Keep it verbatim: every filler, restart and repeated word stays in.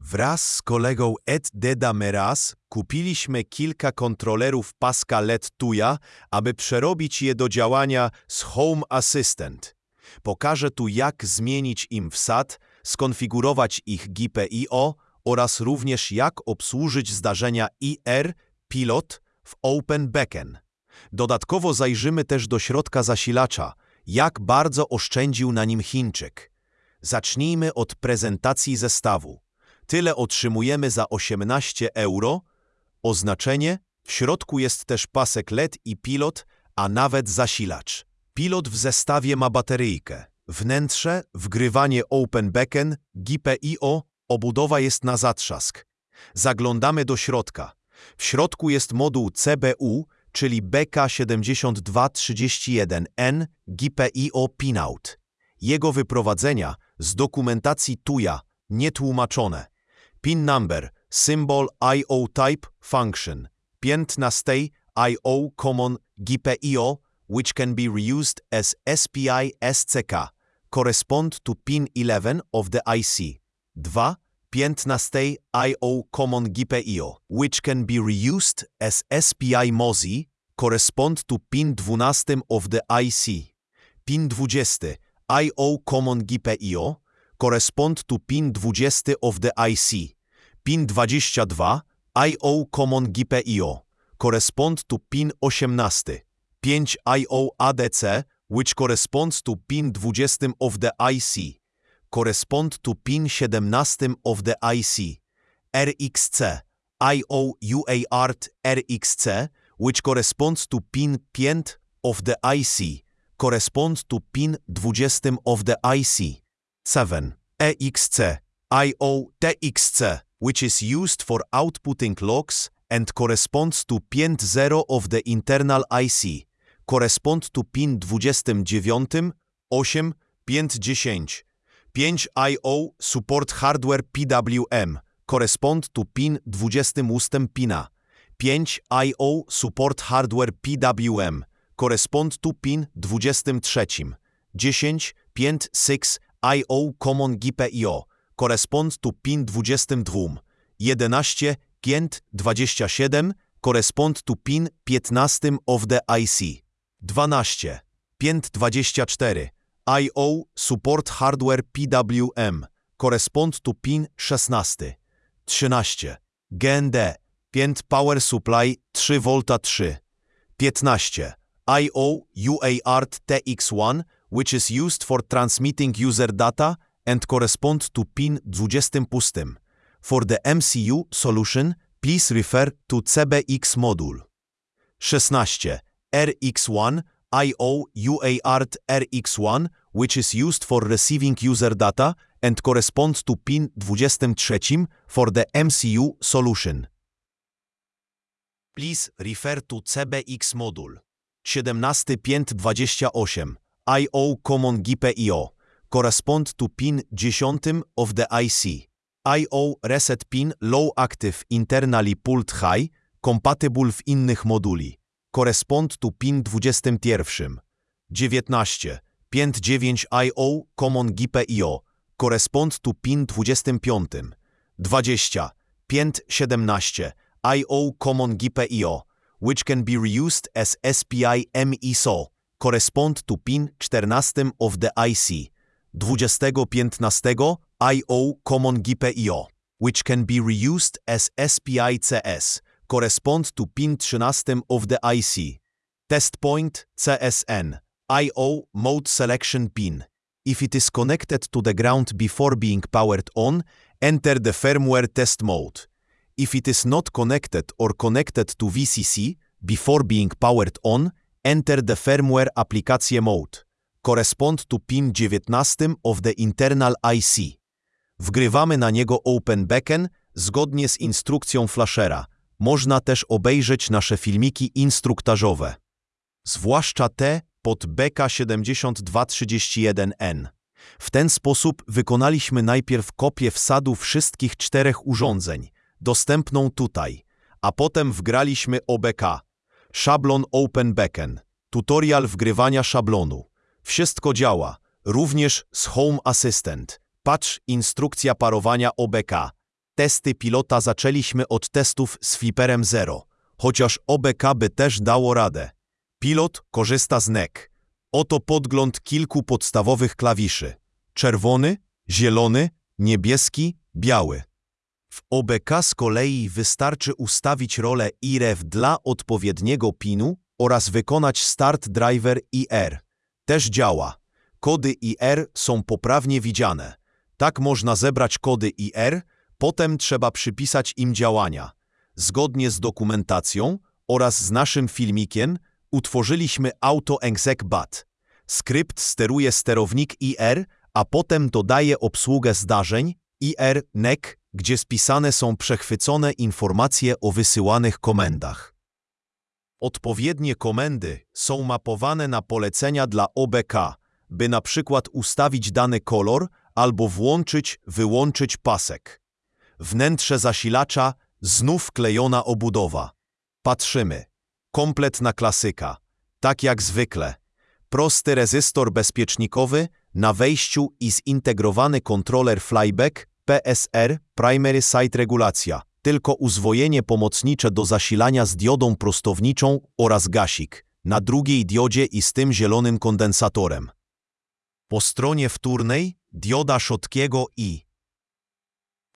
Wraz z kolegą Ed Dedameras kupiliśmy kilka kontrolerów paska L E D Tuya, aby przerobić je do działania z Home Assistant. Pokażę tu, jak zmienić im wsad, skonfigurować ich G P I O oraz również jak obsłużyć zdarzenia I R Pilot w OpenBackend. Dodatkowo zajrzymy też do środka zasilacza, jak bardzo oszczędził na nim Chińczyk. Zacznijmy od prezentacji zestawu. Tyle otrzymujemy za osiemnaście euro. Oznaczenie: w środku jest też pasek L E D i pilot, a nawet zasilacz. Pilot w zestawie ma bateryjkę. Wnętrze, wgrywanie OpenBackend, G P I O, obudowa jest na zatrzask. Zaglądamy do środka. W środku jest moduł C B U, czyli B K siedem dwa trzy jeden N G P I O Pinout. Jego wyprowadzenia z dokumentacji Tuya nietłumaczone. Pin number, symbol I O type, function. piętnaście I O common G P I O, which can be reused as S P I S C K, correspond to pin eleven of the I C. dwa piętnaście I O common G P I O, which can be reused as S P I MOSI, correspond to pin twelve of the I C. Pin dwadzieścia I O common G P I O, correspond to pin twenty of the I C. Pin dwadzieścia dwa I O common G P I O, correspond to pin osiemnaście. pięć I O A D C, which corresponds to pin twenty of the I C, correspond to pin siedemnaście of the I C. R X C I O U A R T R X C, which corresponds to pin pięć of the I C, corresponds to pin twenty of the I C. seven E X C I O T X C, which is used for outputting logs and corresponds to pin zero of the internal I C, correspond to pin dwadzieścia dziewięć, osiem, pięć, dziesięć. pięć I O Support Hardware P W M, correspond to pin dwadzieścia osiem pina. pięć I O Support Hardware P W M, correspond to pin dwadzieścia trzy. dziesięć, pięć, six I O Common G P I O, correspond to pin dwadzieścia dwa. jedenaście, pięć, dwadzieścia siedem, correspond to pin piętnaście of the I C. dwanaście, pięć, dwadzieścia cztery I O Support Hardware P W M, correspond to pin szesnaście. trzynaście, G N D pięć Power Supply trzy wolt trzy. piętnaście, I O U A R T T X one, which is used for transmitting user data and correspond to pin dwadzieścia pustym. For the M C U solution, please refer to C B X module. szesnaście, R X one I O U A R T R X one, which is used for receiving user data and corresponds to pin dwadzieścia trzy for the M C U solution. Please refer to C B X module. siedemnaście, pięć, dwadzieścia osiem I O Common G P I O, correspond to pin dziesięć of the I C. I O Reset Pin Low Active Internally Pulled High, compatible w innych moduli, correspond to pin dwadzieścia jeden. dziewiętnaście, pięć, dziewięć I O Common G P I O, correspond to pin dwadzieścia pięć. dwadzieścia, pięć, siedemnaście I O Common G P I O, which can be reused as S P I M I S O, correspond to pin czternaście of the I C. dwadzieścia, piętnaście I O Common G P I O, which can be reused as S P I C S, correspond to pin trzynaście of the I C. Test point C S N I O Mode Selection Pin. If it is connected to the ground before being powered on, enter the firmware test mode. If it is not connected or connected to V C C before being powered on, enter the firmware application mode. Correspond to pin dziewiętnaście of the internal I C. Wgrywamy na niego OpenBackend zgodnie z instrukcją flashera. Można też obejrzeć nasze filmiki instruktażowe, zwłaszcza te pod B K siedem dwa trzy jeden N. W ten sposób wykonaliśmy najpierw kopię wsadu wszystkich czterech urządzeń, dostępną tutaj, a potem wgraliśmy O B K. Szablon OpenBackend, tutorial wgrywania szablonu. Wszystko działa, również z Home Assistant. Patrz instrukcja parowania O B K. testy pilota zaczęliśmy od testów z Viperem zero, chociaż O B K by też dało radę. Pilot korzysta z N E C. Oto podgląd kilku podstawowych klawiszy. Czerwony, zielony, niebieski, biały. W O B K z kolei wystarczy ustawić rolę I R E V dla odpowiedniego pinu oraz wykonać Start Driver I R. Też działa. Kody I R są poprawnie widziane. Tak można zebrać kody I R, potem trzeba przypisać im działania. Zgodnie z dokumentacją oraz z naszym filmikiem utworzyliśmy AutoExec.bat. Skrypt steruje sterownik I R, a potem dodaje obsługę zdarzeń I R N E C, gdzie spisane są przechwycone informacje o wysyłanych komendach. Odpowiednie komendy są mapowane na polecenia dla O B K, by na przykład ustawić dany kolor albo włączyć, wyłączyć pasek. Wnętrze zasilacza, znów klejona obudowa. Patrzymy. Kompletna klasyka. Tak jak zwykle. Prosty rezystor bezpiecznikowy na wejściu i zintegrowany kontroler flyback P S R Primary Site Regulacja. Tylko uzwojenie pomocnicze do zasilania z diodą prostowniczą oraz gasik na drugiej diodzie i z tym zielonym kondensatorem. Po stronie wtórnej dioda Schottkiego i